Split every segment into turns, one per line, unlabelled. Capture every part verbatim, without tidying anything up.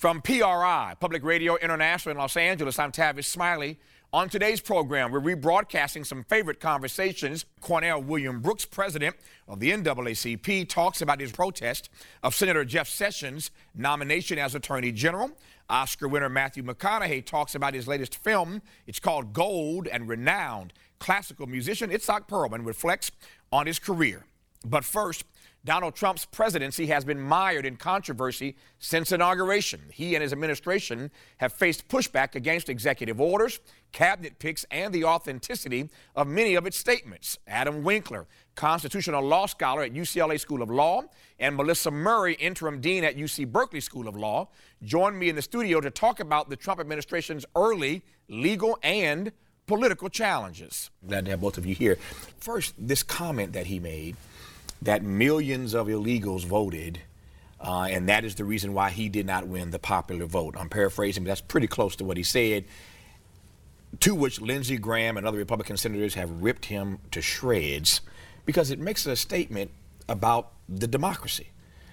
From P R I, Public Radio International in Los Angeles, I'm Tavis Smiley. On today's program, we're rebroadcasting some favorite conversations. Cornell William Brooks, president of the N double A C P, talks about his protest of Senator Jeff Sessions' nomination as Attorney General. Oscar winner Matthew McConaughey talks about his latest film. It's called Gold, and renowned classical musician Itzhak Perlman reflects on his career. But first, Donald Trump's presidency has been mired in controversy since inauguration. He and his administration have faced pushback against executive orders, cabinet picks, and the authenticity of many of its statements. Adam Winkler, constitutional law scholar at U C L A School of Law, and Melissa Murray, interim dean at U C Berkeley School of Law, joined me in the studio to talk about the Trump administration's early legal and political challenges. Glad to have both of you here. First, this comment that he made, that millions of illegals voted, uh, and that is the reason why he did not win the popular vote. I'm paraphrasing, but that's pretty close to what he said, to which Lindsey Graham and other Republican senators have ripped him to shreds because it makes a statement about the democracy.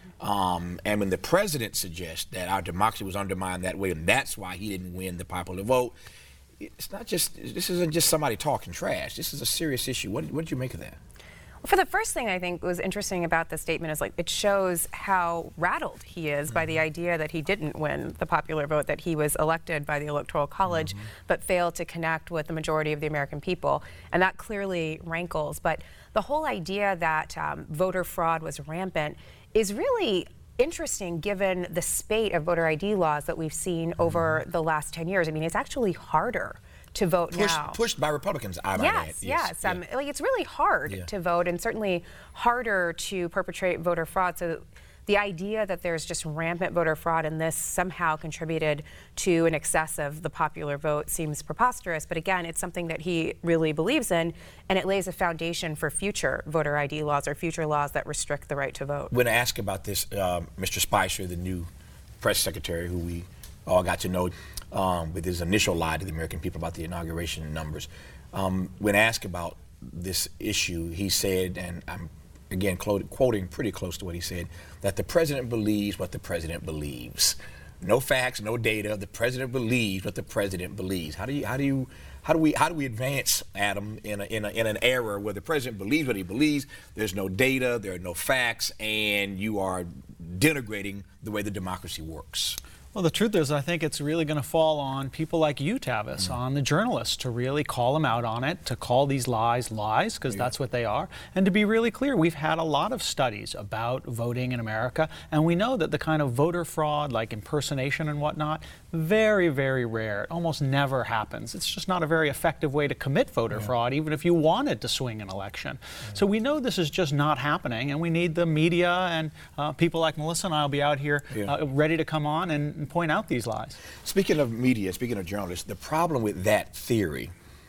Um, and when the president suggests that our democracy was undermined that way, and that's why he didn't win the popular vote, it's not just, this isn't just somebody talking trash. This is a serious issue. What, what did you make of that?
For the first thing I think was interesting about the statement is like it shows how rattled he is mm-hmm. by the idea that he didn't win the popular vote, that he was elected by the Electoral College mm-hmm. but failed to connect with the majority of the American people. And that clearly rankles. But the whole idea that um, voter fraud was rampant is really interesting given the spate of voter I D laws that we've seen mm-hmm. over the last ten years. I mean, it's actually harder to vote
pushed,
now.
Pushed by Republicans, I might
yes,
add. Yes,
yes.
Yeah.
Um, like it's really hard
yeah.
to vote, and certainly harder to perpetrate voter fraud. So the idea that there's just rampant voter fraud and this somehow contributed to an excess of the popular vote seems preposterous. But again, it's something that he really believes in, and it lays a foundation for future voter I D laws or future laws that restrict the right to vote.
When asked about this, uh, Mister Spicer, the new press secretary, who we all got to know, Um, with his initial lie to the American people about the inauguration numbers. Um, when asked about this issue, he said, and I'm again quote, quoting pretty close to what he said, that the president believes what the president believes. No facts, no data. The president believes what the president believes. How do you, how do you, how do we, how do we advance, Adam, in a, in a, in an era where the president believes what he believes? There's no data, there are no facts, and you are denigrating the way the democracy works.
Well, the truth is, I think it's really going to fall on people like you, Tavis, mm-hmm. on the journalists, to really call them out on it, to call these lies lies, because yeah. that's what they are, and to be really clear. We've had a lot of studies about voting in America, and we know that the kind of voter fraud, like impersonation and whatnot, very, very rare. It almost never happens. It's just not a very effective way to commit voter yeah. fraud, even if you wanted to swing an election. Yeah. So we know this is just not happening, and we need the media and uh, people like Melissa and I will be out here yeah. uh, ready to come on and and point out these lies.
Speaking of media, speaking of journalists, the problem with that theory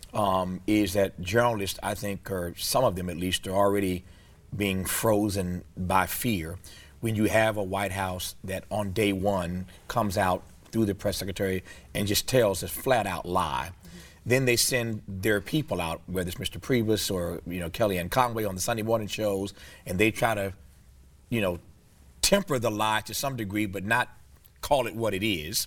um, is that journalists, I think, or some of them at least, are already being frozen by fear when you have a White House that on day one comes out through the press secretary and just tells a flat out lie. Mm-hmm. Then they send their people out, whether it's Mister Priebus or you know Kellyanne Conway on the Sunday morning shows, and they try to, you know, temper the lie to some degree, but not call it what it is.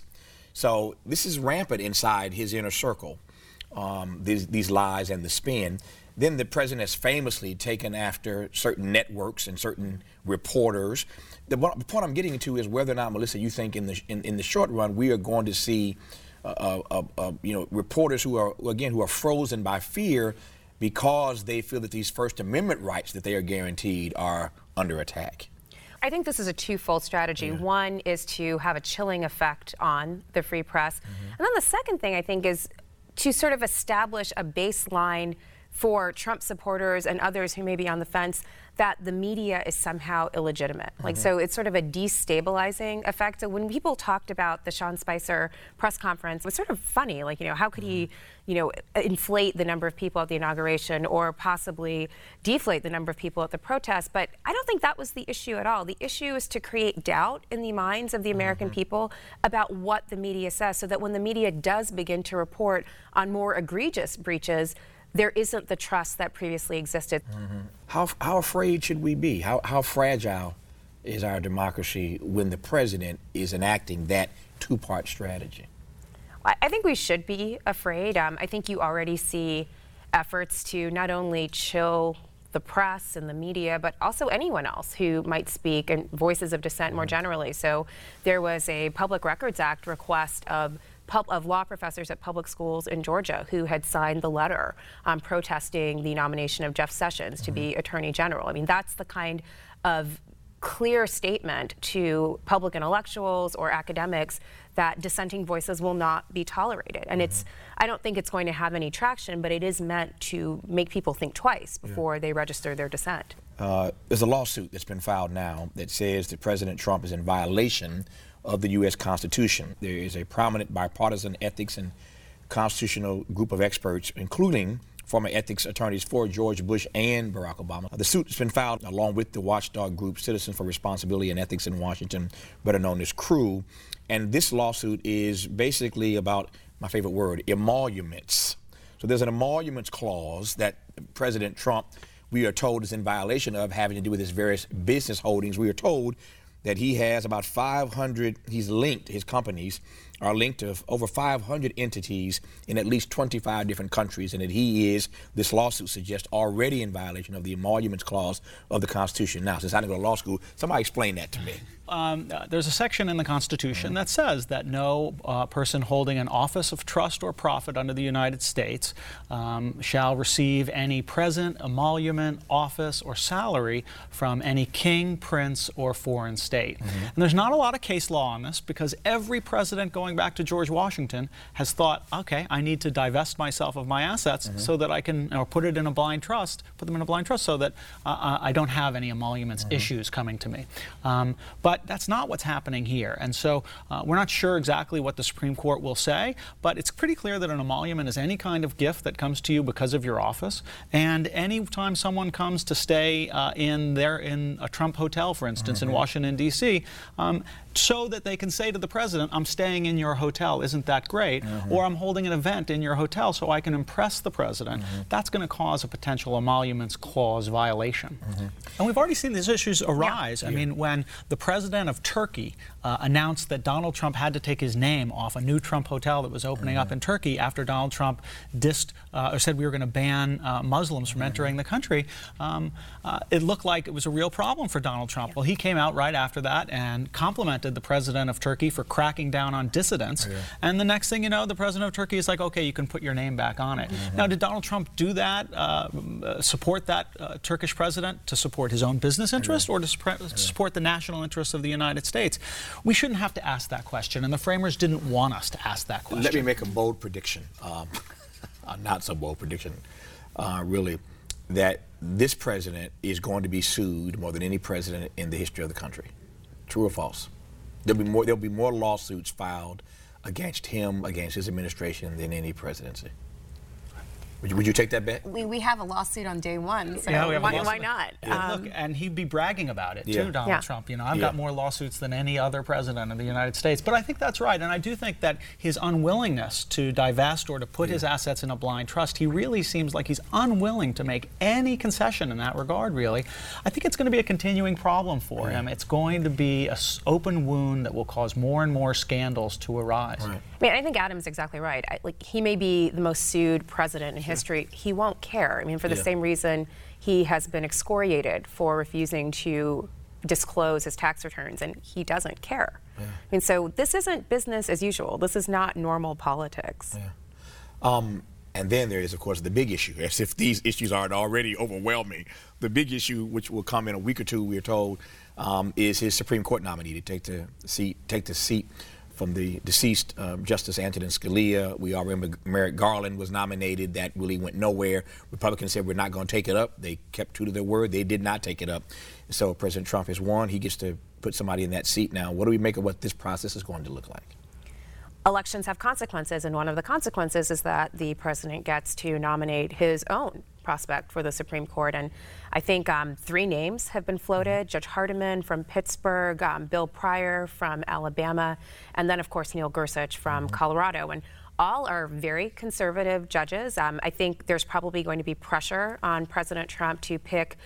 So this is rampant inside his inner circle, um, these, these lies and the spin. Then the president has famously taken after certain networks and certain reporters. The, the point I'm getting to is whether or not, Melissa, you think in the in, in the short run we are going to see, uh, uh, uh, you know, reporters who are again who are frozen by fear because they feel that these First Amendment rights that they are guaranteed are under attack.
I think this is a twofold strategy. Yeah. One is to have a chilling effect on the free press. Mm-hmm. And then the second thing, I think, is to sort of establish a baseline for Trump supporters and others who may be on the fence that the media is somehow illegitimate. Mm-hmm. Like, so it's sort of a destabilizing effect. So when people talked about the Sean Spicer press conference, it was sort of funny. Like, you know, how could mm-hmm. he, you know, inflate the number of people at the inauguration or possibly deflate the number of people at the protest? But I don't think that was the issue at all. The issue is to create doubt in the minds of the American mm-hmm. people about what the media says, so that when the media does begin to report on more egregious breaches, there isn't the trust that previously existed.
Mm-hmm. How how afraid should we be? How how fragile is our democracy when the president is enacting that two-part strategy?
I think we should be afraid. Um, I think you already see efforts to not only chill the press and the media, but also anyone else who might speak and voices of dissent more generally. So there was a Public Records Act request of pub- of law professors at public schools in Georgia who had signed the letter um, protesting the nomination of Jeff Sessions to be Attorney General. I mean, that's the kind of clear statement to public intellectuals or academics that dissenting voices will not be tolerated. And mm-hmm. it's, I don't think it's going to have any traction, but it is meant to make people think twice before yeah. they register their dissent.
Uh, there's a lawsuit that's been filed now that says that President Trump is in violation of the U S Constitution. There is a prominent bipartisan ethics and constitutional group of experts, including former ethics attorneys for George Bush and Barack Obama. The suit has been filed along with the watchdog group Citizens for Responsibility and Ethics in Washington, better known as CREW. And this lawsuit is basically about, my favorite word, emoluments. So there's an emoluments clause that President Trump, we are told, is in violation of, having to do with his various business holdings. We are told that he has about five hundred, he's linked, his companies are linked to over five hundred entities in at least twenty-five different countries, and that he is, this lawsuit suggests, already in violation of the emoluments clause of the Constitution. Now, since I didn't go to law school, somebody explain that to me.
Um, uh, there's a section in the Constitution that says that no uh, person holding an office of trust or profit under the United States um, shall receive any present, emolument, office, or salary from any king, prince, or foreign state. Mm-hmm. And there's not a lot of case law on this because every president going back to George Washington has thought, okay, I need to divest myself of my assets mm-hmm. so that I can, or put it in a blind trust, put them in a blind trust so that uh, I don't have any emoluments mm-hmm. issues coming to me. Um, but that's not what's happening here. And so uh, we're not sure exactly what the Supreme Court will say, but it's pretty clear that an emolument is any kind of gift that comes to you because of your office. And any time someone comes to stay uh, in there in a Trump hotel, for instance, mm-hmm. in Washington, D C, um, so that they can say to the president, I'm staying in your hotel, isn't that great? Mm-hmm. Or I'm holding an event in your hotel so I can impress the president. Mm-hmm. That's going to cause a potential emoluments clause violation. Mm-hmm. And we've already seen these issues arise. Yeah. I yeah. mean, when the president of Turkey uh, announced that Donald Trump had to take his name off a new Trump hotel that was opening mm-hmm. up in Turkey after Donald Trump dissed, uh, or said we were going to ban uh, Muslims from mm-hmm. entering the country, um, uh, it looked like it was a real problem for Donald Trump. Yeah. Well, he came out right after that and complimented the president of Turkey for cracking down on dissidents. Yeah. And the next thing you know, the president of Turkey is like, okay, you can put your name back on it. Mm-hmm. Now, did Donald Trump do that, uh, support that uh, Turkish president to support his own business interest, yeah. or to sp- yeah. support the national interests of the United States? We shouldn't have to ask that question, and the framers didn't want us to ask that question.
Let me make a bold prediction, um, a not so bold prediction, uh, really, that this president is going to be sued more than any president in the history of the country. True or false? There'll be more, there'll be more lawsuits filed against him, against his administration, than any presidency. Would you, would you take that bet?
We, we have a lawsuit on day one, so
yeah,
why, why not?
Yeah. Um, Look, and he'd be bragging about it, yeah. too, Donald yeah. Trump. You know, I've yeah. got more lawsuits than any other president of the United States. But I think that's right. And I do think that his unwillingness to divest or to put yeah. his assets in a blind trust, he really seems like he's unwilling to make any concession in that regard, really. I think it's going to be a continuing problem for right. him. It's going to be an open wound that will cause more and more scandals to arise.
Right. I mean, I think Adam's exactly right. I, like, he may be the most sued president in sure. history. He won't care. I mean, for the yeah. same reason he has been excoriated for refusing to disclose his tax returns, and he doesn't care. Yeah. I mean, so this isn't business as usual. This is not normal politics.
Yeah. Um, and then there is, of course, the big issue. As if these issues aren't already overwhelming. The big issue, which will come in a week or two, we are told, um, is his Supreme Court nominee to take the seat, take the seat from the deceased um, Justice Antonin Scalia. We all remember Merrick Garland was nominated. That really went nowhere. Republicans said we're not going to take it up. They kept true to their word. They did not take it up. So President Trump has won. He gets to put somebody in that seat now. What do we make of what this process is going to look like?
Elections have consequences, and one of the consequences is that the president gets to nominate his own prospect for the Supreme Court. And I think um, three names have been floated: Judge Hardiman from Pittsburgh, um, Bill Pryor from Alabama, and then, of course, Neil Gorsuch from mm-hmm. Colorado. And all are very conservative judges. Um, I think there's probably going to be pressure on President Trump to pick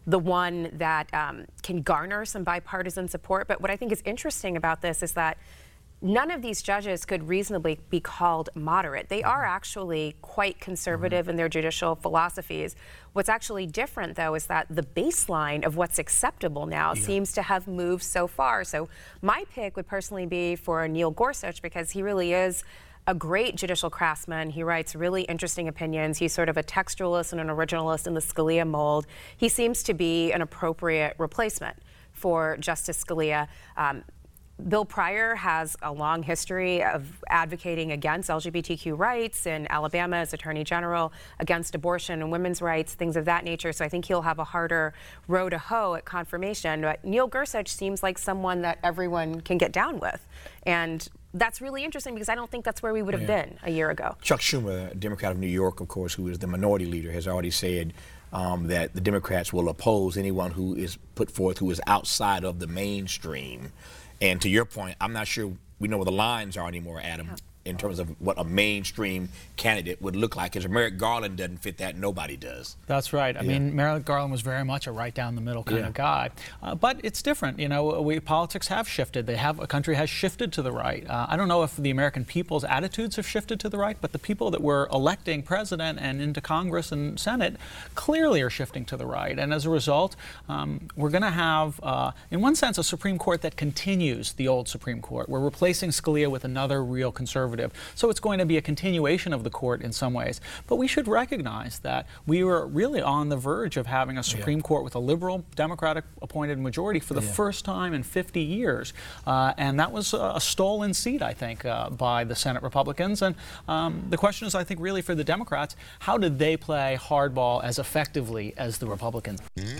the one that um, can garner some bipartisan support. But what I think is interesting about this is that none of these judges could reasonably be called moderate. They are actually quite conservative mm-hmm. in their judicial philosophies. What's actually different, though, is that the baseline of what's acceptable now yeah. seems to have moved so far. So my pick would personally be for Neil Gorsuch, because he really is a great judicial craftsman. He writes really interesting opinions. He's sort of a textualist and an originalist in the Scalia mold. He seems to be an appropriate replacement for Justice Scalia. Um, Bill Pryor has a long history of advocating against L G B T Q rights in Alabama as Attorney General, against abortion and women's rights, things of that nature. So I think he'll have a harder row to hoe at confirmation. But Neil Gorsuch seems like someone that everyone can get down with. And that's really interesting, because I don't think that's where we would have yeah. been a year ago.
Chuck Schumer, a Democrat of New York, of course, who is the minority leader, has already said um, that the Democrats will oppose anyone who is put forth who is outside of the mainstream. And to your point, I'm not sure we know where the lines are anymore, Adam, yeah. in terms of what a mainstream candidate would look like. Because Merrick Garland doesn't fit that, nobody does.
That's right. I yeah. mean, Merrick Garland was very much a right down the middle kind yeah. of guy. Uh, but it's different. You know, we, politics have shifted. They have, a country has shifted to the right. Uh, I don't know if the American people's attitudes have shifted to the right, but the people that were electing president and into Congress and Senate clearly are shifting to the right. And as a result, um, we're going to have, uh, in one sense, a Supreme Court that continues the old Supreme Court. We're replacing Scalia with another real conservative. So it's going to be a continuation of the court in some ways. But we should recognize that we were really on the verge of having a Supreme yeah. Court with a liberal, Democratic appointed majority for the yeah. first time in fifty years. Uh, and that was a, a stolen seat, I think, uh, by the Senate Republicans. And um, the question is, I think, really for the Democrats, how did they play hardball as effectively as the Republicans?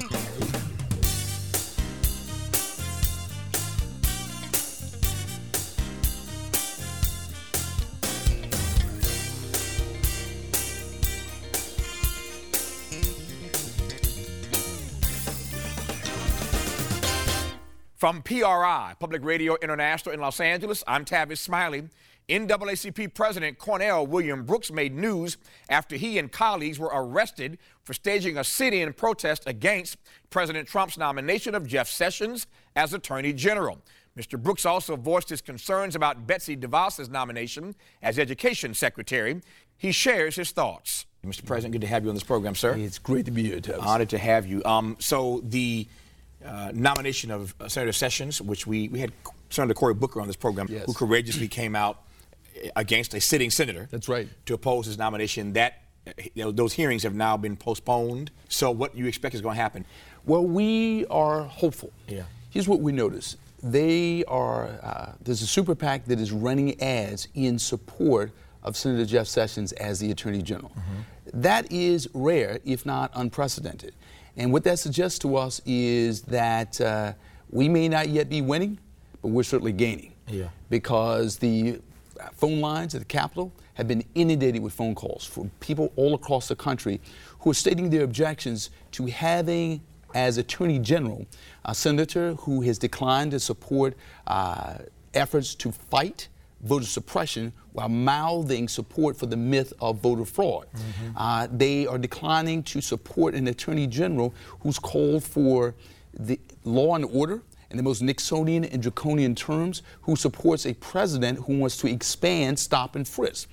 From P R I, Public Radio International in Los Angeles, I'm Tavis Smiley. N double A C P President Cornell William Brooks made news after he and colleagues were arrested for staging a sit-in protest against President Trump's nomination of Jeff Sessions as Attorney General. Mister Brooks also voiced his concerns about Betsy DeVos's nomination as Education Secretary. He shares his thoughts. Mister President, good to have you on this program, sir.
It's great to be here, Tavis.
Honored to have you. Um, so the Uh, nomination of uh, Senator Sessions, which we, we had Senator Cory Booker on this program,
yes.
who courageously came out against a sitting senator.
That's right.
To oppose his nomination. That you know, those hearings have now been postponed. So what you expect is going to happen?
Well, we are hopeful.
Yeah.
Here's what we notice. They are, uh, there's a super PAC that is running ads in support of Senator Jeff Sessions as the Attorney General. Mm-hmm. That is rare, if not unprecedented. And what that suggests to us is that uh, we may not yet be winning, but we're certainly gaining.
Yeah.
Because the phone lines at the Capitol have been inundated with phone calls from people all across the country who are stating their objections to having as Attorney General a senator who has declined to support uh, efforts to fight voter suppression while mouthing support for the myth of voter fraud. Mm-hmm. Uh, they are declining to support an Attorney General who's called for the law and order in the most Nixonian and draconian terms, who supports a president who wants to expand stop and frisk.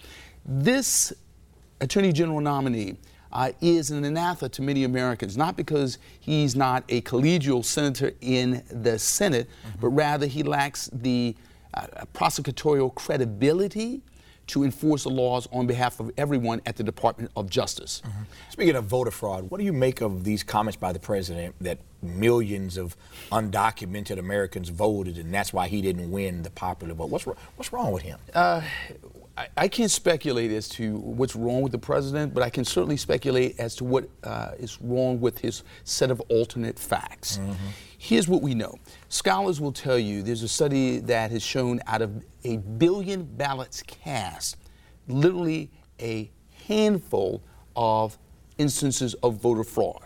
This Attorney General nominee uh, is an anathema to many Americans, not because he's not a collegial senator in the Senate, mm-hmm. but rather he lacks the Uh, prosecutorial credibility to enforce the laws on behalf of everyone at the Department of Justice.
Mm-hmm. Speaking of voter fraud, what do you make of these comments by the president that millions of undocumented Americans voted and that's why he didn't win the popular vote? What's, what's wrong with him?
Uh, I, I can't speculate as to what's wrong with the president, but I can certainly speculate as to what uh, is wrong with his set of alternate facts. Mm-hmm. Here's what we know. Scholars will tell you there's a study that has shown out of a billion ballots cast, literally a handful of instances of voter fraud.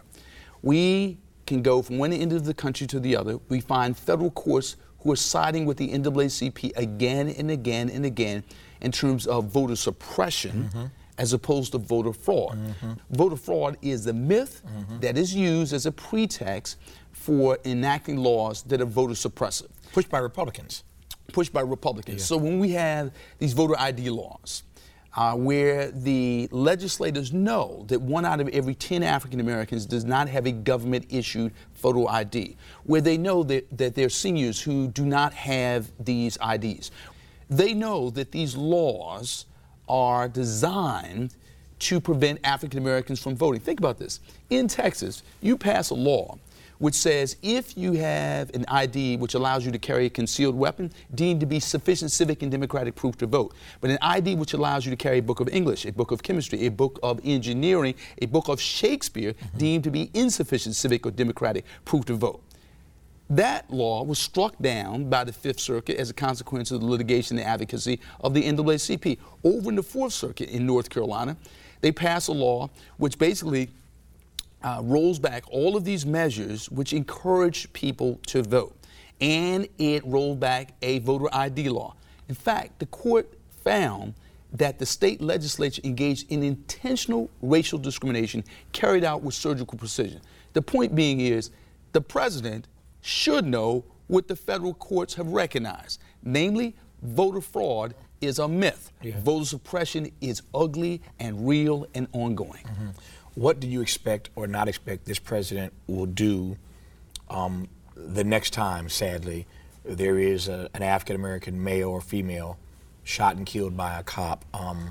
We can go from one end of the country to the other. We find federal courts who are siding with the N double A C P again and again and again in terms of voter suppression, mm-hmm. as opposed to voter fraud. Mm-hmm. Voter fraud is the myth mm-hmm. that is used as a pretext for enacting laws that are voter suppressive.
Pushed by Republicans.
Pushed by Republicans.
Yeah.
So when we have these voter I D laws, uh, where the legislators know that one out of every ten African Americans does not have a government-issued photo I D, where they know that, that there are seniors who do not have these I Ds. They know that these laws are designed to prevent African Americans from voting. Think about this. In Texas, you pass a law which says if you have an I D which allows you to carry a concealed weapon, deemed to be sufficient civic and democratic proof to vote. But an I D which allows you to carry a book of English, a book of chemistry, a book of engineering, a book of Shakespeare, mm-hmm. deemed to be insufficient civic or democratic proof to vote. That law was struck down by the Fifth Circuit as a consequence of the litigation and advocacy of the N double A C P. Over in the Fourth Circuit in North Carolina, they passed a law which basically uh, rolls back all of these measures which encourage people to vote. And it rolled back a voter I D law. In fact, the court found that the state legislature engaged in intentional racial discrimination carried out with surgical precision. The point being is the president should know what the federal courts have recognized. Namely, voter fraud is a myth. Yeah. Voter suppression is ugly and real and ongoing.
Mm-hmm. What do you expect or not expect this president will do um, the next time, sadly, there is a, an African-American male or female shot and killed by a cop? Um,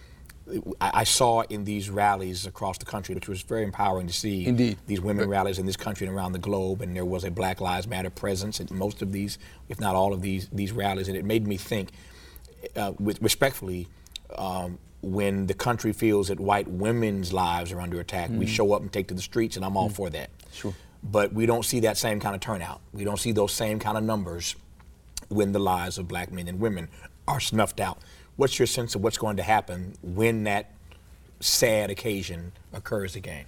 I saw in these rallies across the country, which was very empowering to see.
Indeed.
These women rallies in this country and around the globe, and there was a Black Lives Matter presence at most of these, if not all of these, these rallies, and it made me think, uh, with respectfully, um, when the country feels that white women's lives are under attack, mm-hmm. we show up and take to the streets, and I'm all mm-hmm. for that.
Sure.
But we don't see that same kind of turnout. We don't see those same kind of numbers when the lives of black men and women are snuffed out. What's your sense of what's going to happen when that sad occasion occurs again?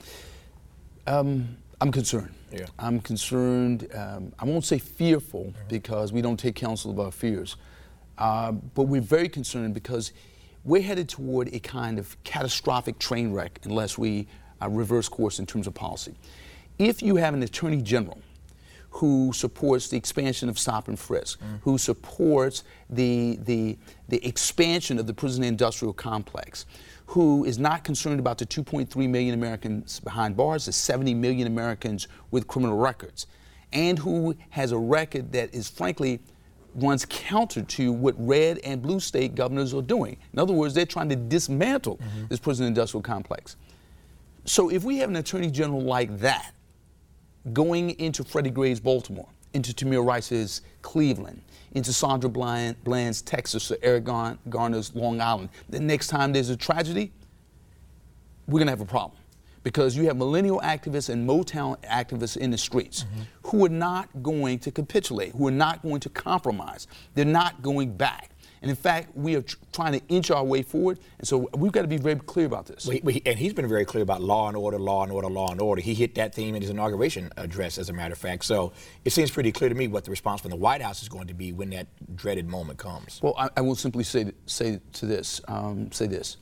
Um, I'm concerned.
Yeah.
I'm concerned. Um, I won't say fearful mm-hmm. because we don't take counsel of our fears. Uh, but we're very concerned because we're headed toward a kind of catastrophic train wreck unless we uh, reverse course in terms of policy. If you have an attorney general who supports the expansion of stop and frisk, mm. who supports the, the, the expansion of the prison industrial complex, who is not concerned about the two point three million Americans behind bars, the seventy million Americans with criminal records, and who has a record that is frankly runs counter to what red and blue state governors are doing. In other words, they're trying to dismantle mm-hmm. this prison industrial complex. So if we have an attorney general like that, going into Freddie Gray's Baltimore, into Tamir Rice's Cleveland, into Sandra Bland, Bland's Texas, or Eric Garner's Long Island, the next time there's a tragedy, we're going to have a problem. Because you have millennial activists and Motown activists in the streets mm-hmm. who are not going to capitulate, who are not going to compromise. They're not going back. And in fact, we are tr- trying to inch our way forward, and so we've got to be very clear about this.
Well, he, and he's been very clear about law and order, law and order, law and order. He hit that theme in his inauguration address, as a matter of fact. So it seems pretty clear to me what the response from the White House is going to be when that dreaded moment comes.
Well, I, I will simply say say to this, um, say this.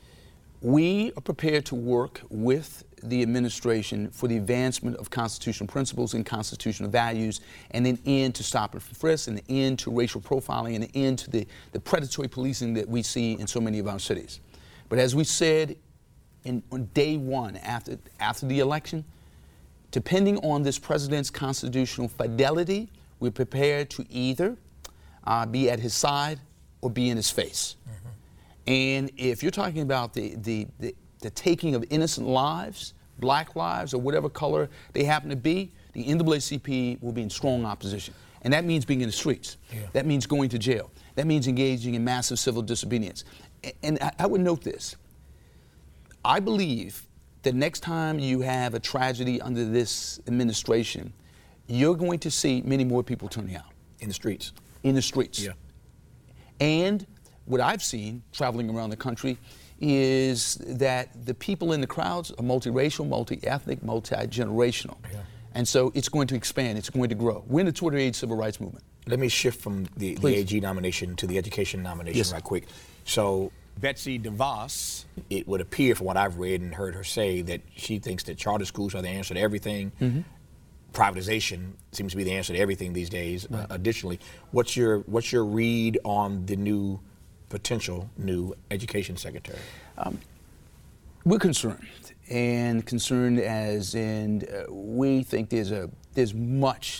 We are prepared to work with the administration for the advancement of constitutional principles and constitutional values, and an end to stop and frisk, and an end to racial profiling, and an end to the, the predatory policing that we see in so many of our cities. But as we said in, on day one after, after the election, depending on this president's constitutional fidelity, we're prepared to either uh, be at his side or be in his face. Mm-hmm. And if you're talking about the, the, the the taking of innocent lives, black lives, or whatever color they happen to be, the N double A C P will be in strong opposition. And that means being in the streets. Yeah. That means going to jail. That means engaging in massive civil disobedience. And I, I would note this. I believe that next time you have a tragedy under this administration, you're going to see many more people turning out.
In the streets.
In the streets.
Yeah.
And what I've seen traveling around the country is that the people in the crowds are multiracial, multi-ethnic, multi-generational. Yeah. And so it's going to expand, it's going to grow. We're in the Twitter age civil rights movement.
Let me shift from the, the A G nomination to the education nomination
yes.
right quick. So Betsy DeVos, it would appear from what I've read and heard her say that she thinks that charter schools are the answer to everything. Mm-hmm. Privatization seems to be the answer to everything these days. Right. Uh, additionally, what's your what's your read on the new potential new education secretary?
Um, we're concerned, and concerned as in uh, we think there's a there's much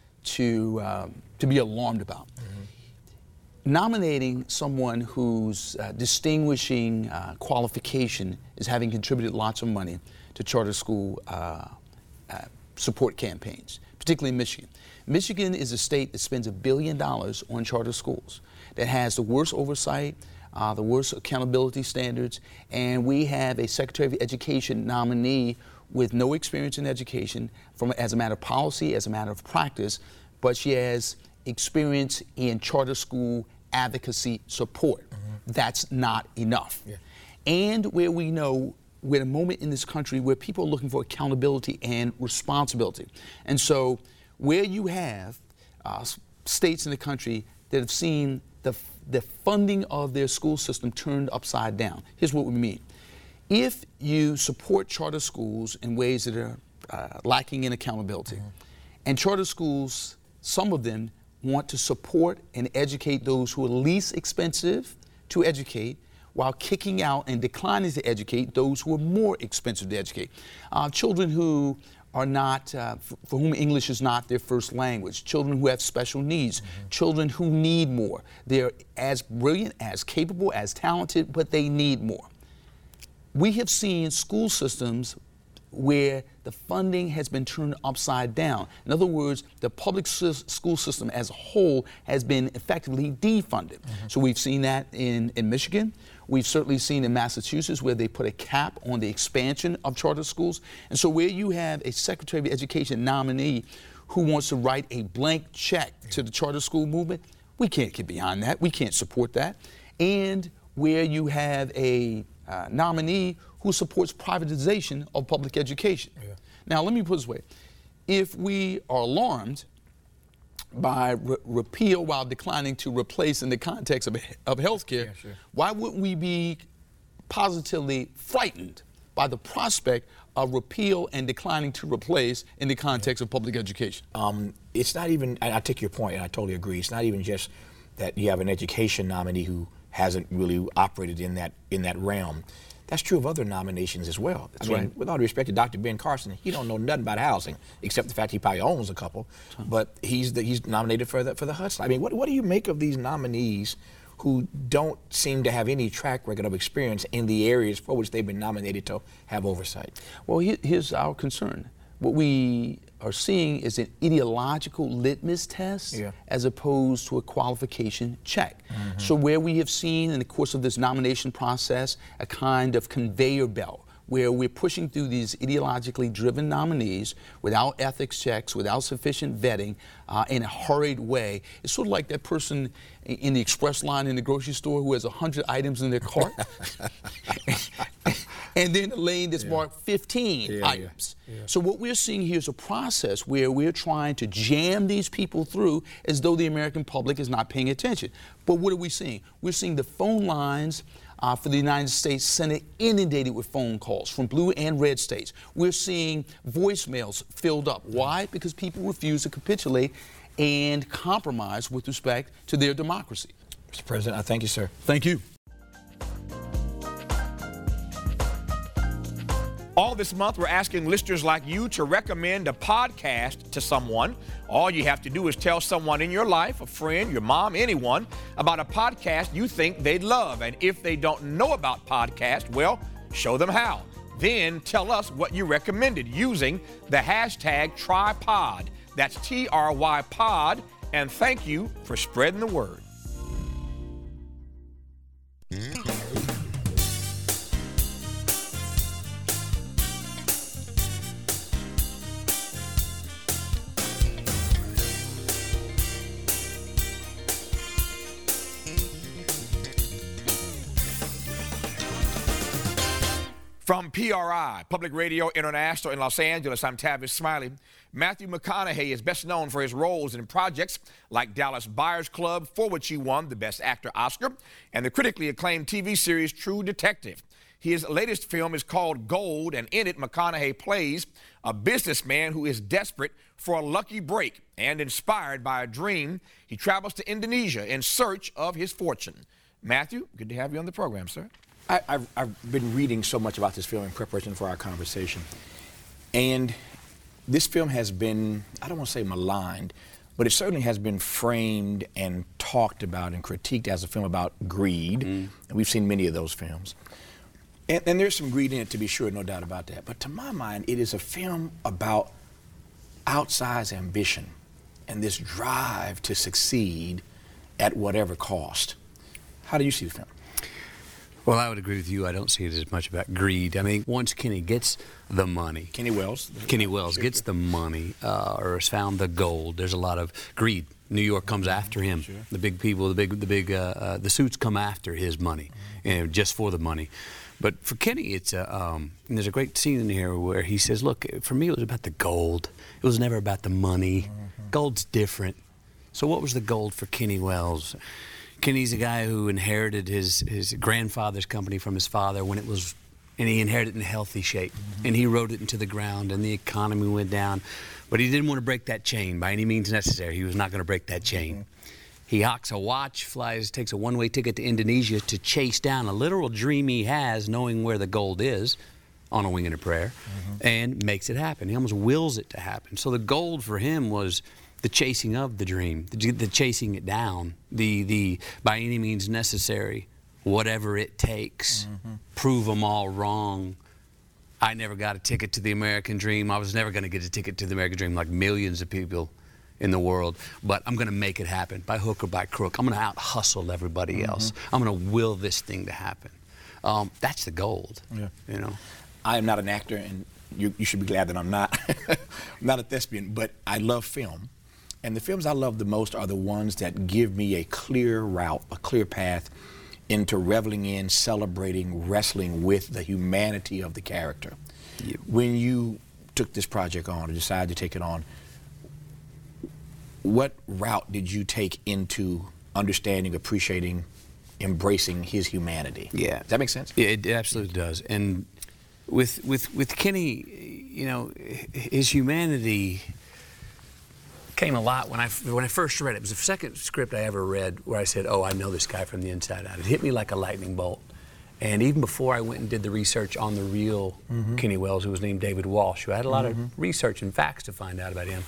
to um, to be alarmed about. Mm-hmm. Nominating someone whose uh, distinguishing uh, qualification is having contributed lots of money to charter school uh, uh, support campaigns, particularly in Michigan. Michigan is a state that spends a billion dollars on charter schools, that has the worst oversight, uh, the worst accountability standards, and we have a Secretary of Education nominee with no experience in education from as a matter of policy, as a matter of practice, but she has experience in charter school advocacy support. Mm-hmm. That's not enough. Yeah. And where we know we're at a moment in this country where people are looking for accountability and responsibility. And so where you have uh, states in the country that have seen the, the funding of their school system turned upside down, here's what we mean. If you support charter schools in ways that are uh, lacking in accountability, mm-hmm. and charter schools, some of them want to support and educate those who are least expensive to educate, while kicking out and declining to educate those who are more expensive to educate. Uh, children who are not, uh, for, for whom English is not their first language, children who have special needs, mm-hmm. children who need more. They're as brilliant, as capable, as talented, but they need more. We have seen school systems where the funding has been turned upside down. In other words, the public school system as a whole has been effectively defunded. Mm-hmm. So we've seen that in, in Michigan. We've certainly seen in Massachusetts where they put a cap on the expansion of charter schools. And so where you have a Secretary of Education nominee who wants to write a blank check to the charter school movement, we can't get beyond that. We can't support that. And where you have a uh, nominee who supports privatization of public education. Yeah. Now, let me put it this way. If we are alarmed by re- repeal while declining to replace in the context of, of healthcare, yeah, sure. why wouldn't we be positively frightened by the prospect of repeal and declining to replace in the context yeah. of public education?
Um, it's not even, I, I take your point, and I totally agree. It's not even just that you have an education nominee who hasn't really operated in that in that realm. That's true of other nominations as well.
That's
I mean,
right.
with all due respect to Doctor Ben Carson, he don't know nothing about housing, except the fact he probably owns a couple. Huh. But he's the, he's nominated for the for the Hudson. I mean, what what do you make of these nominees who don't seem to have any track record of experience in the areas for which they've been nominated to have oversight?
Well, here's our concern. What we are seeing is an ideological litmus test yeah. as opposed to a qualification check. Mm-hmm. So where we have seen in the course of this nomination process a kind of conveyor belt where we're pushing through these ideologically driven nominees without ethics checks, without sufficient vetting, uh, in a hurried way. It's sort of like that person in the express line in the grocery store who has one hundred items in their cart. And then a lane that's yeah. marked fifteen yeah, items. Yeah. Yeah. So what we're seeing here is a process where we're trying to jam these people through as though the American public is not paying attention. But what are we seeing? We're seeing the phone lines uh, for the United States Senate inundated with phone calls from blue and red states. We're seeing voicemails filled up. Why? Because people refuse to capitulate and compromise with respect to their democracy.
Mister President, I thank you, sir.
Thank you.
All this month, we're asking listeners like you to recommend a podcast to someone. All you have to do is tell someone in your life, a friend, your mom, anyone, about a podcast you think they'd love. And if they don't know about podcasts, well, show them how. Then tell us what you recommended using the hashtag TryPod. That's T R Y pod. And thank you for spreading the word. From P R I, Public Radio International in Los Angeles, I'm Tavis Smiley. Matthew McConaughey is best known for his roles in projects like Dallas Buyers Club, for which he won the Best Actor Oscar, and the critically acclaimed T V series True Detective. His latest film is called Gold, and in it, McConaughey plays a businessman who is desperate for a lucky break, and inspired by a dream, he travels to Indonesia in search of his fortune. Matthew, good to have you on the program, sir. I, I've, I've been reading so much about this film in preparation for our conversation. And this film has been, I don't want to say maligned, but it certainly has been framed and talked about and critiqued as a film about greed. Mm. And we've seen many of those films. And, and there's some greed in it, to be sure, no doubt about that. But to my mind, it is a film about outsized ambition and this drive to succeed at whatever cost. How do you see the film?
Well, I would agree with you. I don't see it as much about greed. I mean, once Kenny gets the money,
Kenny Wells,
Kenny Wells gets the money, uh, or has found the gold. There's a lot of greed. New York comes after him.
Sure.
The big people, the big, the big, uh, uh, the suits come after his money, mm-hmm. and just for the money. But for Kenny, it's a. Um, and there's a great scene in here where he says, "Look, for me, it was about the gold. It was never about the money. Mm-hmm. Gold's different." So, what was the gold for Kenny Wells? Kenny's a guy who inherited his, his grandfather's company from his father when it was, and he inherited it in healthy shape. Mm-hmm. And he rode it into the ground, and the economy went down. But he didn't want to break that chain by any means necessary. He was not going to break that chain. Mm-hmm. He hawks a watch, flies, takes a one-way ticket to Indonesia to chase down a literal dream he has, knowing where the gold is, on a wing and a prayer, mm-hmm. and makes it happen. He almost wills it to happen. So the gold for him was the chasing of the dream, the, the chasing it down, the the by any means necessary, whatever it takes, mm-hmm. prove them all wrong. I never got a ticket to the American dream. I was never going to get a ticket to the American dream like millions of people in the world, but I'm going to make it happen by hook or by crook. I'm going to out-hustle everybody mm-hmm. else. I'm going to will this thing to happen. Um, that's the gold,
yeah.
you know.
I am not an actor, and you, you should be glad that I'm not. I'm not a thespian, but I love film. And the films I love the most are the ones that give me a clear route, a clear path into reveling in, celebrating, wrestling with the humanity of the character. Yep. When you took this project on or decided to take it on, what route did you take into understanding, appreciating, embracing his humanity?
Yeah.
Does that make sense?
Yeah, it absolutely does. And with with with Kenny, you know, his humanity came a lot when I when I first read it. It was the second script I ever read where I said, "Oh, I know this guy from the inside out." It hit me like a lightning bolt. And even before I went and did the research on the real mm-hmm. Kenny Wells, who was named David Walsh, who I had a lot mm-hmm. of research and facts to find out about him,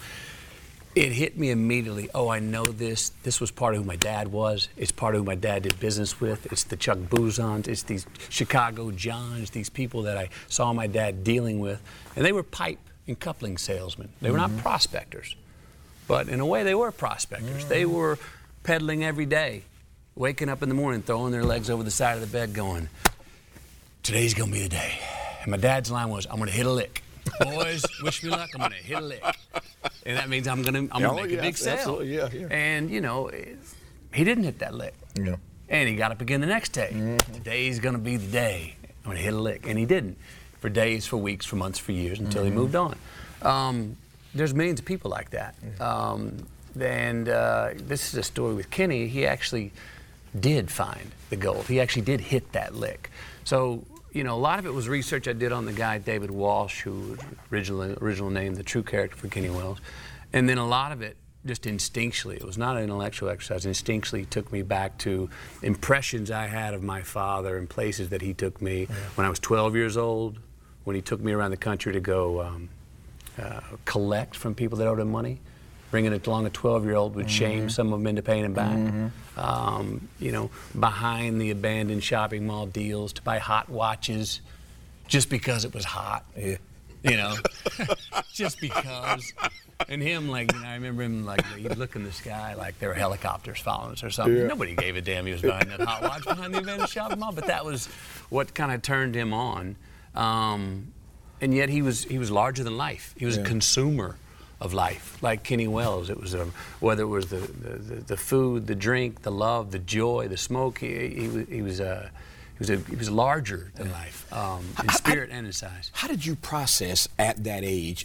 it hit me immediately. Oh, I know this. This was part of who my dad was. It's part of who my dad did business with. It's the Chuck Bouzons. It's these Chicago Johns, these people that I saw my dad dealing with. And they were pipe and coupling salesmen. They were mm-hmm. not prospectors. But in a way, they were prospectors. Mm-hmm. They were peddling every day, waking up in the morning, throwing their legs over the side of the bed going, "Today's going to be the day." And my dad's line was, "I'm going to hit a lick. Boys, wish me luck, I'm going to hit a lick." And that means I'm going to I'm
oh,
gonna make
yes,
a big sale.
Absolutely, yeah, yeah.
And, you know, he didn't hit that lick.
Yeah.
And he got up again the next day. Mm-hmm. Today's going to be the day. I'm going to hit a lick. And he didn't. For days, for weeks, for months, for years, until mm-hmm. he moved on. Um, there's millions of people like that. Mm-hmm. Um, and uh, this is a story with Kenny. He actually did find the gold. He actually did hit that lick. So, you know, a lot of it was research I did on the guy David Walsh, who was original original name, the true character for Kenny Wells, and then a lot of it just instinctually. It was not an intellectual exercise. Instinctually took me back to impressions I had of my father and places that he took me yeah. when I was twelve years old, when he took me around the country to go um, uh, collect from people that owed him money. Bringing it along a twelve-year-old would mm-hmm. shame some of them into paying him back. Mm-hmm. Um, you know, behind the abandoned shopping mall deals to buy hot watches just because it was hot.
Yeah.
You know, just because. And him, like, you know, I remember him, like, he'd look in the sky like there were helicopters following us or something. Yeah. Nobody gave a damn he was buying that hot watch behind the abandoned shopping mall, but that was what kind of turned him on. Um, and yet he was he was larger than life. He was yeah. a consumer of life, like Kenny Wells. It was a, whether it was the, the, the food, the drink, the love, the joy, the smoke. He, he, he was a he was a, he was larger than life um, in spirit and in size.
How did you process at that age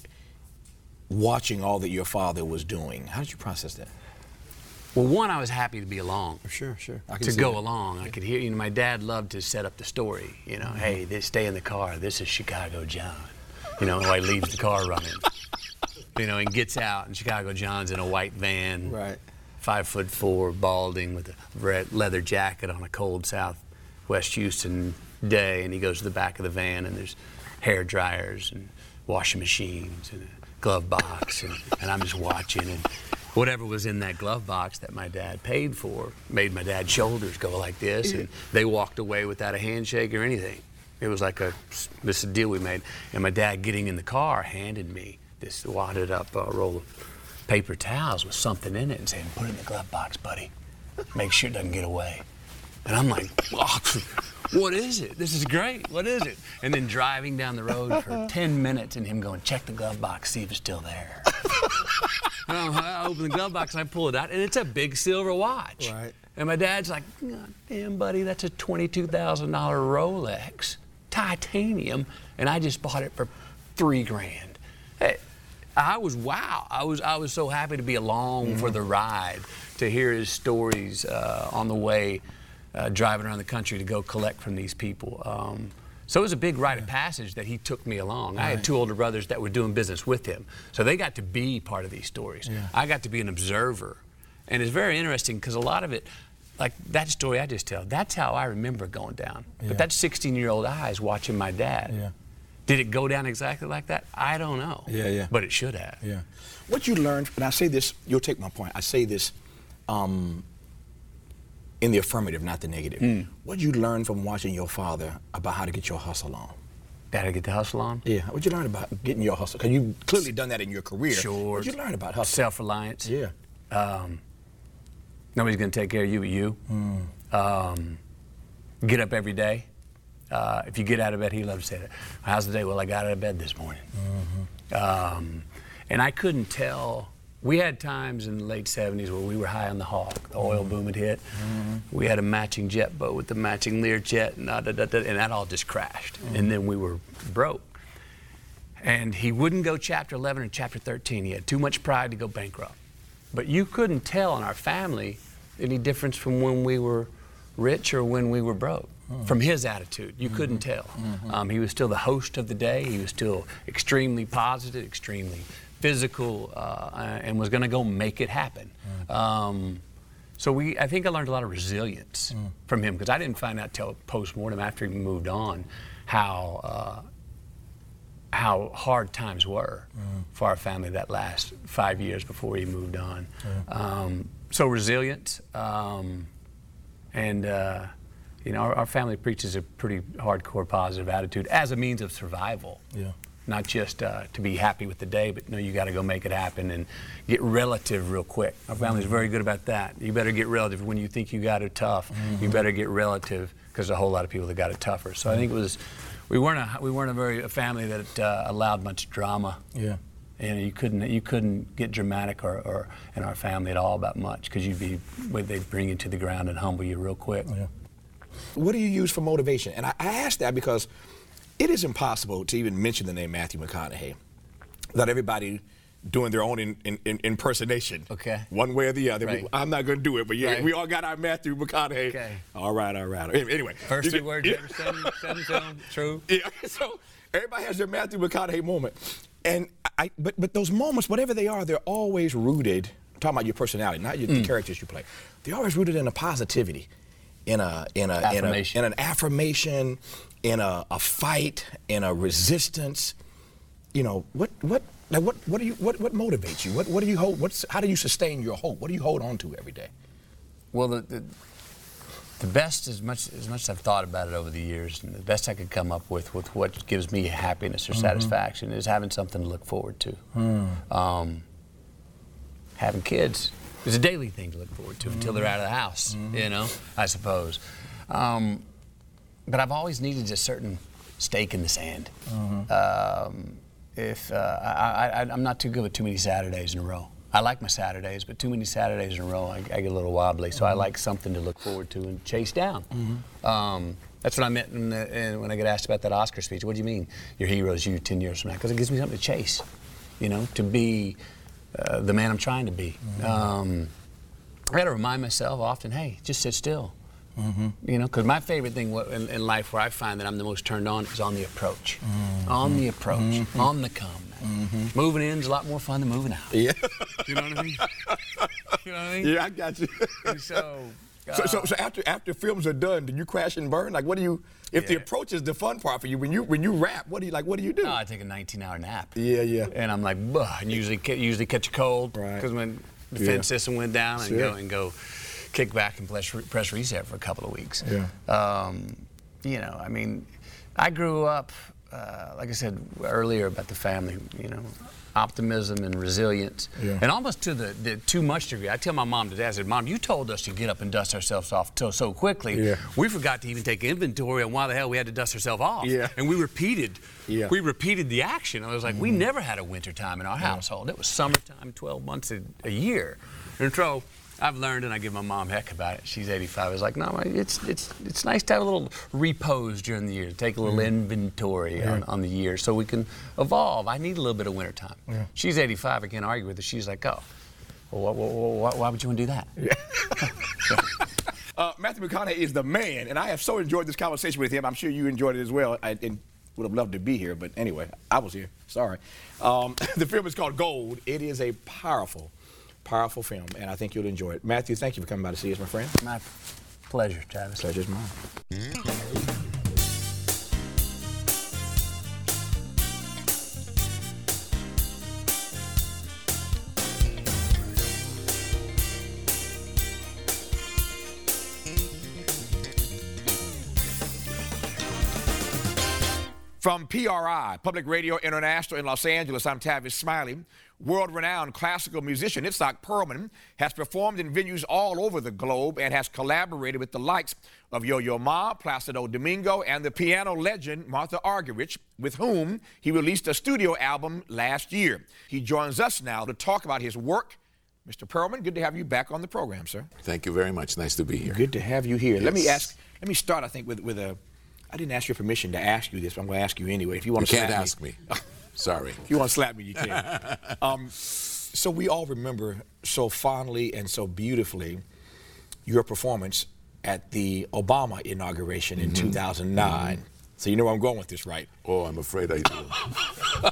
watching all that your father was doing? How did you process that?
Well, one, I was happy to be along.
Sure, sure. I can
to
see
go
that.
along. I could hear, you know, my dad loved to set up the story. You know, mm-hmm. hey, this, stay in the car. This is Chicago John. You know, while he leaves the car running. You know, and gets out, and Chicago John's in a white van.
Right.
Five foot four, balding, with a red leather jacket on a cold Southwest Houston day, and he goes to the back of the van, and there's hair dryers and washing machines and a glove box, and, and I'm just watching, and whatever was in that glove box that my dad paid for made my dad's shoulders go like this, and they walked away without a handshake or anything. It was like a, this is a deal we made. And my dad, getting in the car, handed me this wadded up uh, roll of paper towels with something in it and saying, put it in the glove box, buddy. Make sure it doesn't get away. And I'm like, oh, what is it? This is great. What is it? And then driving down the road for ten minutes and him going, check the glove box, see if it's still there. And I open the glove box and I pull it out, and it's a big silver watch.
Right.
And my dad's like, God damn, buddy, that's a twenty-two thousand dollar Rolex, titanium, and I just bought it for three grand. Hey, I was, wow. I was, I was so happy to be along mm-hmm. for the ride, to hear his stories uh, on the way, uh, driving around the country to go collect from these people. Um, So it was a big rite of passage that he took me along. Right. I had two older brothers that were doing business with him, so they got to be part of these stories. Yeah. I got to be an observer, and it's very interesting because a lot of it, like that story I just tell, that's how I remember going down. Yeah. But that's sixteen-year-old eyes watching my dad. Yeah. Did it go down exactly like that? I don't know.
Yeah, yeah.
But it should have.
Yeah. What you learned, and I say this, you'll take my point. I say this. Um, in the affirmative, not the negative. Mm. What did you learn from watching your father about how to get your hustle on?
How to get the hustle on?
Yeah. What did you learn about getting your hustle? Because you've clearly done that in your career.
Sure.
What did you learn about hustle?
Self-reliance.
Yeah.
Um, nobody's going to take care of you but you. Mm. Um, get up every day. Uh, if you get out of bed, he loves to say that. How's the day? Well, I got out of bed this morning. Mm-hmm. um, and I couldn't tell. We had times in the late seventies where we were high on the hog. The oil mm-hmm. boom had hit. Mm-hmm. We had a matching jet boat with the matching Learjet, and, da, da, da, da, and that all just crashed. Mm-hmm. And then we were broke. And he wouldn't go chapter eleven or chapter thirteen. He had too much pride to go bankrupt. But you couldn't tell in our family any difference from when we were rich or when we were broke. Mm-hmm. From his attitude, you mm-hmm. couldn't tell. Mm-hmm. Um, he was still the host of the day. He was still extremely positive, extremely physical, uh, and was going to go make it happen. Mm. Um, so we, I think I learned a lot of resilience mm. from him, because I didn't find out till post-mortem after he moved on how uh, how hard times were mm. for our family that last five years before he moved on. Mm. Um, so resilience, um, and uh, you know, our, our family preaches a pretty hardcore positive attitude as a means of survival. Yeah. Not just uh, to be happy with the day, but no, you got to go make it happen and get relative real quick. Our family's very good about that. You better get relative when you think you got it tough. Mm-hmm. You better get relative, because there's a whole lot of people that got it tougher. So I think it was, we weren't a we weren't a very a family that uh, allowed much drama. Yeah. And you couldn't you couldn't get dramatic or, or in our family at all about much, because you'd be they'd bring you to the ground and humble you real quick. Yeah.
What do you use for motivation? And I, I ask that because it is impossible to even mention the name Matthew McConaughey without everybody doing their own in, in, in impersonation. Okay. One way or the other. Right. I'm not going to do it, but yeah, right. We all got our Matthew McConaughey. Okay. All right, all right. Anyway.
First three words you ever said in film, true.
Yeah, so everybody has their Matthew McConaughey moment. And I, but, but those moments, whatever they are, they're always rooted, I'm talking about your personality, not your, mm. the characters you play. They're always rooted in a positivity, in a, in a, in, a, in an affirmation, in a, a fight, in a resistance. You know, what what like what what do you what what motivates you? What what do you hold? What's how do you sustain your hope? What do you hold on to every day?
Well, the the, the best, as much as much as I've thought about it over the years, and the best I could come up with with what gives me happiness or mm-hmm. satisfaction is having something to look forward to. Mm. Um, having kids is a daily thing to look forward to mm-hmm. until they're out of the house. Mm-hmm. You know, I suppose. Um, But I've always needed a certain stake in the sand. Mm-hmm. Um, if uh, I, I, I'm not too good with too many Saturdays in a row. I like my Saturdays, but too many Saturdays in a row, I, I get a little wobbly. So mm-hmm. I like something to look forward to and chase down. Mm-hmm. um, that's what I meant in the, in, when I get asked about that Oscar speech. What do you mean your hero's you ten years from now? Because it gives me something to chase, you know, to be uh, the man I'm trying to be. Mm-hmm. um, I got to remind myself often, hey, just sit still. Mm-hmm. You know, because my favorite thing in, in life where I find that I'm the most turned on is on the approach. Mm-hmm. On the approach, mm-hmm. on the come. Mm-hmm. Moving in is a lot more fun than moving out.
Yeah.
You know what I mean? You know what I mean?
Yeah, I got you.
And so, uh,
so, so, so after after films are done, do you crash and burn? Like, what do you? If
yeah.
the approach is the fun part for you, when you when you rap, what do you like? What do you do?
Oh, I take a nineteen-hour nap.
Yeah, yeah.
And I'm like, Buh, and usually usually catch a cold
right?
Because when the
yeah.
defense system went down, and
sure.
go and go kick back and press, press reset for a couple of weeks.
Yeah.
Um, you know, I mean, I grew up, uh, like I said earlier about the family, you know, optimism and resilience, yeah. and almost to the, the too much degree. I tell my mom today, I said, Mom, you told us to get up and dust ourselves off so, so quickly.
Yeah.
We forgot to even take inventory on why the hell we had to dust ourselves off.
Yeah.
And we repeated,
yeah.
we repeated the action. I was like, mm-hmm. we never had a winter time in our
yeah.
household. It was summertime, twelve months a, a year. And so I've learned, and I give my mom heck about it. She's eighty-five. I was like, no, it's it's it's nice to have a little repose during the year, take a little mm. inventory
yeah.
on, on the year, so we can evolve. I need a little bit of winter time.
Yeah.
She's eighty-five. I can't argue with her. She's like, oh, well, why, why, why would you want to do that?
Yeah. so. uh, Matthew McConaughey is the man, and I have so enjoyed this conversation with him. I'm sure you enjoyed it as well. I, and would have loved to be here, but anyway, I was here. Sorry. Um, the film is called Gold. It is a powerful. Powerful film, and I think you'll enjoy it. Matthew, thank you for coming by to see us, my friend.
My pleasure, Travis.
Pleasure's mine. From P R I, Public Radio International in Los Angeles, I'm Tavis Smiley. World-renowned classical musician Itzhak Perlman has performed in venues all over the globe and has collaborated with the likes of Yo-Yo Ma, Placido Domingo, and the piano legend Martha Argerich, with whom he released a studio album last year. He joins us now to talk about his work. Mister Perlman, good to have you back on the program, sir.
Thank you very much. Nice to be here.
Good to have you here.
Yes.
Let me ask. Let me start. I think with with a. I didn't ask your permission to ask you this, but I'm going to ask you anyway. If you want
you
to
can't
slap
ask
me.
me. Sorry.
If you want to slap me, you can. um, so we all remember so fondly and so beautifully your performance at the Obama inauguration in mm-hmm. two thousand nine. Mm-hmm. So you know where I'm going with this, right?
Oh, I'm afraid I do.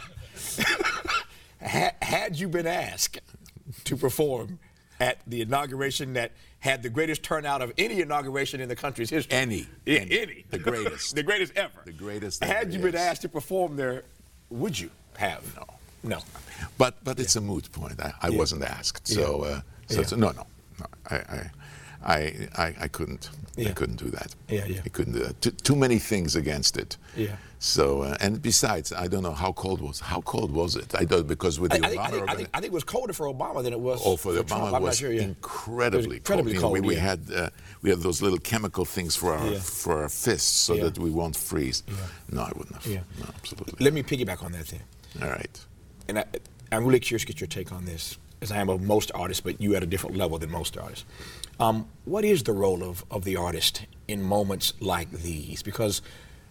had, had you been asked to perform at the inauguration that had the greatest turnout of any inauguration in the country's history.
Any.
I,
any.
any.
The greatest.
the greatest ever.
The greatest ever,
Had you
yes.
been asked to perform there, would you have?
No.
No.
But but it's
yeah.
a moot point. I, I
yeah.
wasn't asked. So, uh, so,
yeah.
so no, no. no. I, I, I, I, I couldn't.
Yeah.
I couldn't do that.
Yeah, yeah.
I couldn't do that. Too, too many things against it.
Yeah.
So, uh, and besides, I don't know how cold was. How cold was it? I don't, because with the
I, I,
Obama
think, I, think, I, think, I think it was colder for Obama than it was
Oh, for,
for
Obama
Trump. I'm
was
not sure, yeah.
incredibly,
It was incredibly
cold.
cold.
You know, we,
yeah.
we had uh, we had those little chemical things for our
Yeah.
for our fists so
Yeah.
that we won't freeze.
Yeah.
No, I wouldn't have.
Yeah.
No, absolutely.
Let me piggyback on that then.
All right.
And I, I'm really curious to get your take on this, as I am of most artists, but you at a different level than most artists. Um, what is the role of, of the artist in moments like these? Because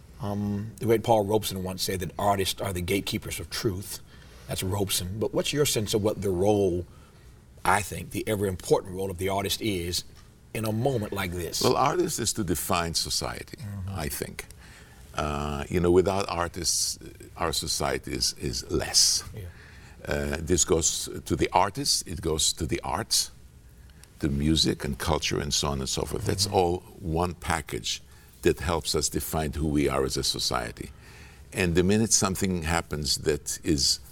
um, the great Paul Robeson once said that artists are the gatekeepers of truth. That's Robeson. But what's your sense of what the role, I think, the ever important role of the artist is in a moment like this?
Well, artist is to define society, mm-hmm. I think. Uh, you know, without artists, our society is, is less.
Yeah.
Uh, this goes to the artists, it goes to the arts, to music and culture and so on and so forth. Mm-hmm. That's all one package that helps us define who we are as a society. And the minute something happens that is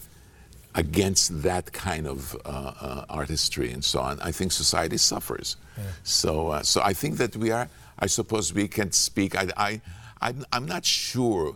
against that kind of uh, uh, artistry and so on, I think society suffers. Yeah. So, uh, so I think that we are, I suppose we can speak, I, I, I'm, I'm not sure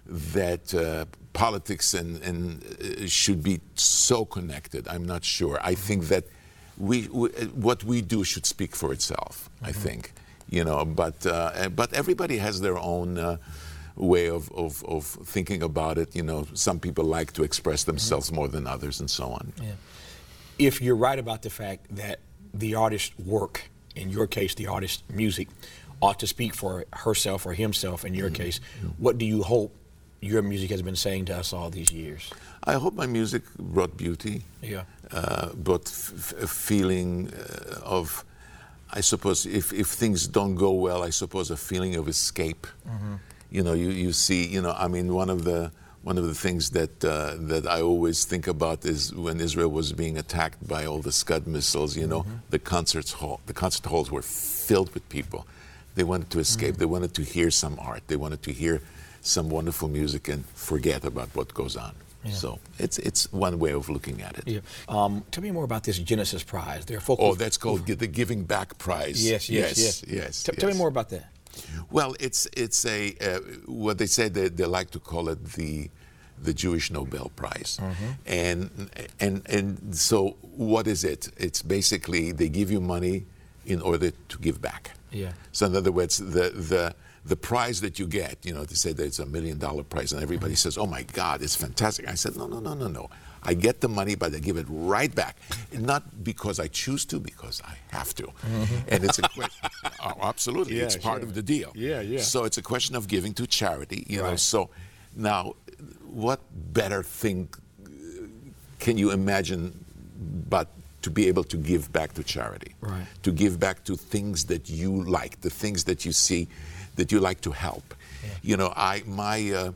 that uh, politics and, and uh, should be so connected. I'm not sure. I think that we, we what we do should speak for itself. Mm-hmm. I think, you know. But uh, but everybody has their own uh, way of, of of thinking about it. You know, some people like to express themselves mm-hmm. more than others, and so on.
Yeah. if you're right about the fact that the artist's work, in your case, the artist's music, ought to speak for herself or himself, in your mm-hmm. case, what do you hope your music has been saying to us all these years?
I hope my music brought beauty,
yeah,
uh, brought f- a feeling uh, of, I suppose, if, if things don't go well, I suppose a feeling of escape. Mm-hmm. You know, you, you see, you know, I mean, one of the one of the things that uh, that I always think about is when Israel was being attacked by all the Scud missiles. You know, mm-hmm. the concerts hall, the concert halls were filled with people. They wanted to escape. Mm-hmm. They wanted to hear some art. They wanted to hear some wonderful music and forget about what goes on. Yeah. So it's it's one way of looking at it.
Yeah. Um, tell me more about this Genesis Prize. There are folks
oh, that's called the Giving Back Prize.
Yes, yes, yes.
yes, yes,
T-
yes.
Tell me more about that.
Well, it's it's a uh, what they say they, they like to call it the the Jewish Nobel Prize, mm-hmm. and and and so what is it? It's basically they give you money in order to give back.
Yeah.
So in other words, the the the prize that you get, you know, they say that it's a million dollar prize, and everybody mm-hmm. says, "Oh my God, it's fantastic." I said, "No, no, no, no, no. I get the money, but I give it right back, and not because I choose to, because I have to." Mm-hmm. And it's a question. Oh, absolutely,
yeah,
it's part
sure.
of the deal.
Yeah, yeah.
So it's a question of giving to charity, you
right.
know. So now, what better thing can you imagine but to be able to give back to charity,
right.
to give back to things that you like, the things that you see that you like to help. Yeah. You know, I my uh,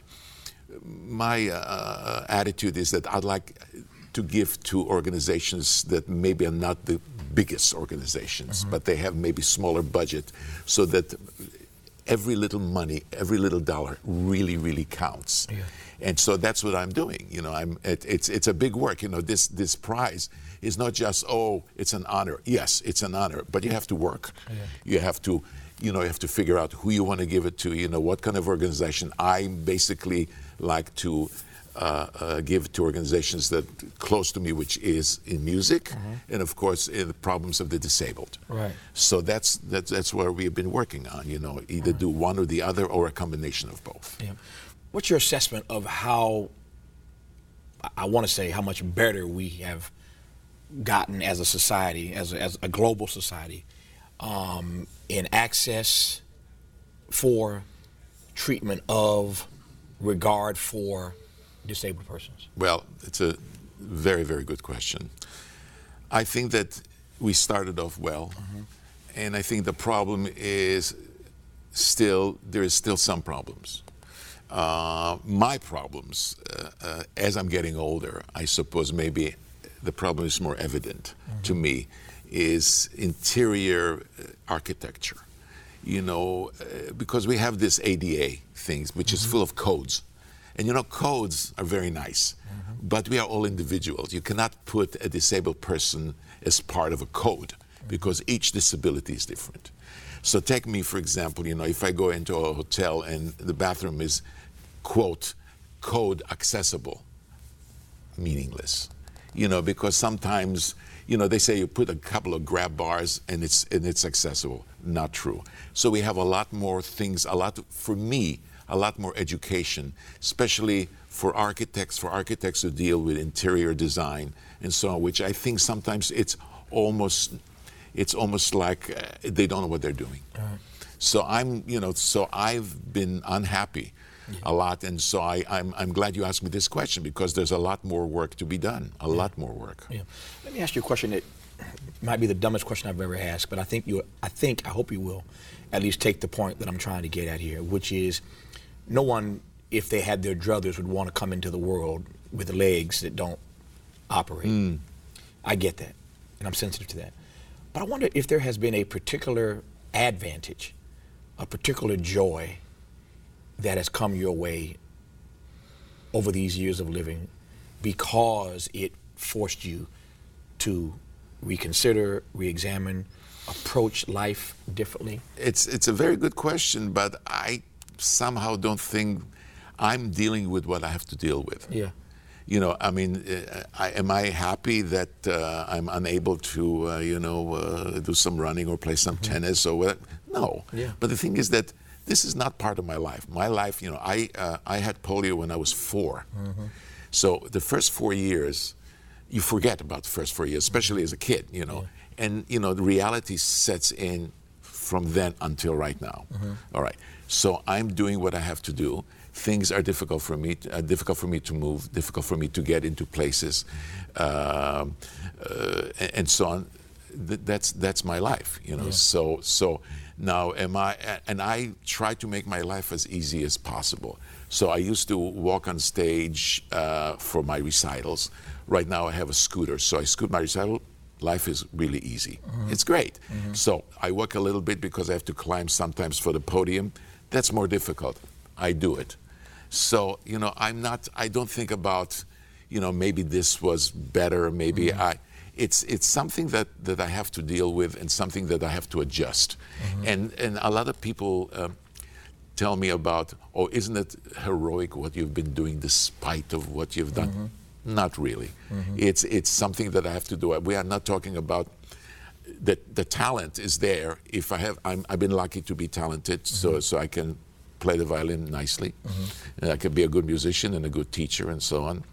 my uh, attitude is that I'd like to give to organizations that maybe are not the biggest organizations, mm-hmm. but they have maybe smaller budget, so that every little money, every little dollar really, really counts.
Yeah.
And so that's what I'm doing. You know, I'm it, it's it's a big work. You know, this this prize is not just, oh, it's an honor. Yes, it's an honor, but you have to work.
Yeah.
You have to, you know, you have to figure out who you want to give it to. You know, what kind of organization. I basically like to uh, uh, give to organizations that close to me, which is in music, mm-hmm. and of course in the problems of the disabled.
Right.
So that's that's that's where we've been working on. You know, either right. do one or the other, or a combination of both.
Yeah. What's your assessment of how, I want to say, how much better we have gotten as a society, as a, as a global society, um, in access for treatment of, regard for disabled persons?
Well, it's a very, very good question. I think that we started off well, mm-hmm. and I think the problem is still, there is still some problems. Uh, my problems, uh, uh, as I'm getting older, I suppose maybe the problem is more evident mm-hmm. to me, is interior architecture. You know, uh, because we have this A D A things, which mm-hmm. is full of codes. And you know, codes are very nice, mm-hmm. but we are all individuals. You cannot put a disabled person as part of a code, mm-hmm. because each disability is different. So take me, for example, you know, if I go into a hotel and the bathroom is, quote, code accessible, meaningless. You know, because sometimes, you know, they say you put a couple of grab bars and it's and it's accessible. Not true. So we have a lot more things, a lot, for me, a lot more education, especially for architects, for architects who deal with interior design and so on, which I think sometimes it's almost, it's almost like uh, they don't know what they're doing. Uh-huh. So I'm, you know, so I've been unhappy yeah. a lot, and so I, I'm, I'm glad you asked me this question, because there's a lot more work to be done, a yeah. lot more work.
Yeah. Let me ask you a question that might be the dumbest question I've ever asked, but I think you, I think, I hope you will at least take the point that I'm trying to get at here, which is, no one, if they had their druthers, would want to come into the world with legs that don't operate. Mm. I get that, and I'm sensitive to that. But I wonder if there has been a particular advantage, a particular joy that has come your way over these years of living because it forced you to reconsider, re-examine, approach life differently?
It's it's a very good question, but I somehow don't think I'm dealing with what I have to deal with.
Yeah.
You know, I mean, uh, I, am I happy that uh, I'm unable to, uh, you know, uh, do some running or play some mm-hmm. tennis or whatever? No.
Yeah.
But the thing is that this is not part of my life. My life, you know, I uh, I had polio when I was four. Mm-hmm. So the first four years, you forget about the first four years, especially as a kid, you know. Yeah. And, you know, the reality sets in from then until right now. Mm-hmm. All right. So I'm doing what I have to do. Things are difficult for me, uh, difficult for me to move, difficult for me to get into places, uh, uh, and, and so on. Th- that's that's my life, you know. Yeah. So so now am I, and I try to make my life as easy as possible. So I used to walk on stage uh, for my recitals. Right now I have a scooter, so I scoot my recital. Life is really easy. Mm-hmm. It's great. Mm-hmm. So I work a little bit because I have to climb sometimes for the podium. That's more difficult. I do it. So, you know, I'm not, I don't think about, you know, maybe this was better, maybe mm-hmm. I, it's it's something that, that I have to deal with and something that I have to adjust. Mm-hmm. And and a lot of people um, tell me about, oh, isn't it heroic what you've been doing despite of what you've done? Mm-hmm. Not really. Mm-hmm. It's it's something that I have to do. We are not talking about that the talent is there. If I have, I'm, I've been lucky to be talented, mm-hmm. so so I can play the violin nicely. Mm-hmm. And I can be a good musician and a good teacher and so on.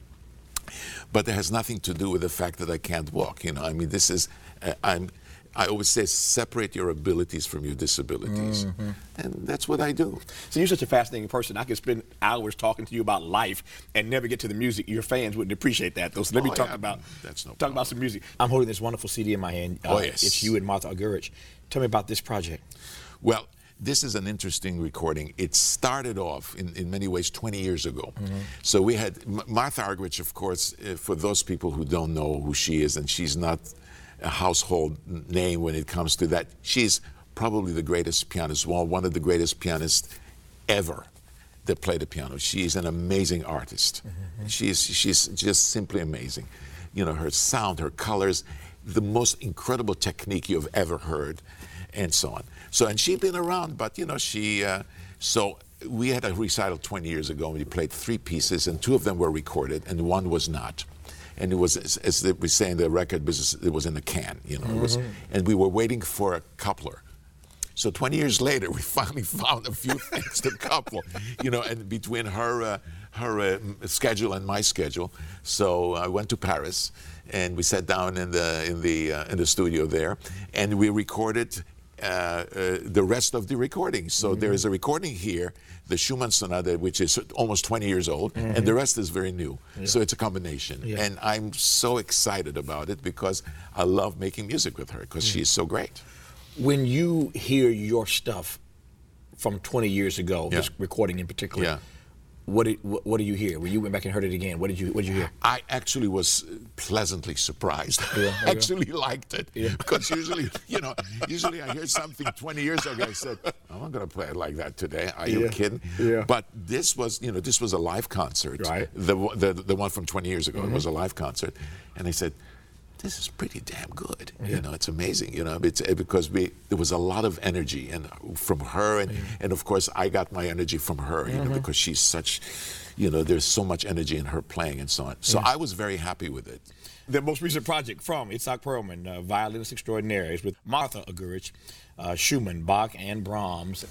But it has nothing to do with the fact that I can't walk. You know, I mean, this is, uh, I'm, I always say separate your abilities from your disabilities. Mm-hmm. And that's what I do.
So you're such a fascinating person. I could spend hours talking to you about life and never get to the music. Your fans wouldn't appreciate that, though. So let me oh, talk, yeah, about,
that's no
talk about some music. I'm holding this wonderful C D in my hand. Uh,
oh, yes.
It's you and Martha Argerich. Tell me about this project.
Well, this is an interesting recording. It started off in, in many ways twenty years ago. Mm-hmm. So we had M- Martha Argerich, of course, uh, for those people who don't know who she is, and she's not a household name when it comes to that. She's probably the greatest pianist, well, one of the greatest pianists ever that played the piano. She's an amazing artist. Mm-hmm. She's she's just simply amazing. You know, her sound, her colors, the most incredible technique you've ever heard, and so on. So, and she'd been around, but, you know, she, uh, so we had a recital twenty years ago, and we played three pieces, and two of them were recorded, and one was not. And it was, as, as we say in the record business, it was in a can, you know. Mm-hmm. It was, and we were waiting for a coupler. So twenty years later, we finally found a few things to couple, you know, and between her, uh, her uh, schedule and my schedule. So I went to Paris, and we sat down in the, in the, uh, in the studio there, and we recorded Uh, uh, the rest of the recording. So mm-hmm. there is a recording here, the Schumann Sonata, which is almost twenty years old, mm-hmm. and the rest is very new. Yeah. So it's a combination. Yeah. And I'm so excited about it because I love making music with her because mm-hmm. she's so great.
When you hear your stuff from twenty years ago, yeah. this recording in particular, yeah. What did what, what do you hear? When you went back and heard it again, what did you what did you hear?
I actually was pleasantly surprised. Yeah, I actually liked it yeah. because usually, you know, usually I hear something twenty years ago. I said, "I'm not going to play it like that today." Are you
yeah.
kidding?
Yeah.
But this was, you know, this was a live concert.
Right.
The the the one from twenty years ago. Mm-hmm. It was a live concert, and I said, this is pretty damn good. Yeah. You know, it's amazing. You know, it's because we there was a lot of energy and from her, and, yeah. and of course I got my energy from her. You mm-hmm. know, because she's such, you know, there's so much energy in her playing and so on. So yeah. I was very happy with it.
The most recent project from Itzhak Perlman, uh, violinist extraordinaire, is with Martha Argerich, uh, Schumann, Bach, and Brahms.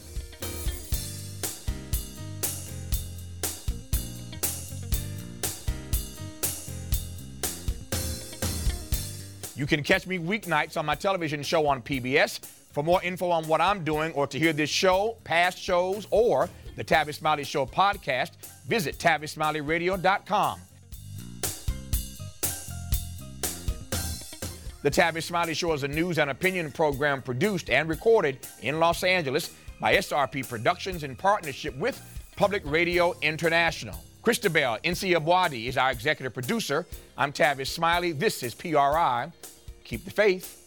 You can catch me weeknights on my television show on P B S. For more info on what I'm doing or to hear this show, past shows, or the Tavis Smiley Show podcast, visit Tavis Smiley Radio dot com. The Tavis Smiley Show is a news and opinion program produced and recorded in Los Angeles by S R P Productions in partnership with Public Radio International. Christabel Nsiabwadi is our executive producer. I'm Tavis Smiley. This is P R I. Keep the faith.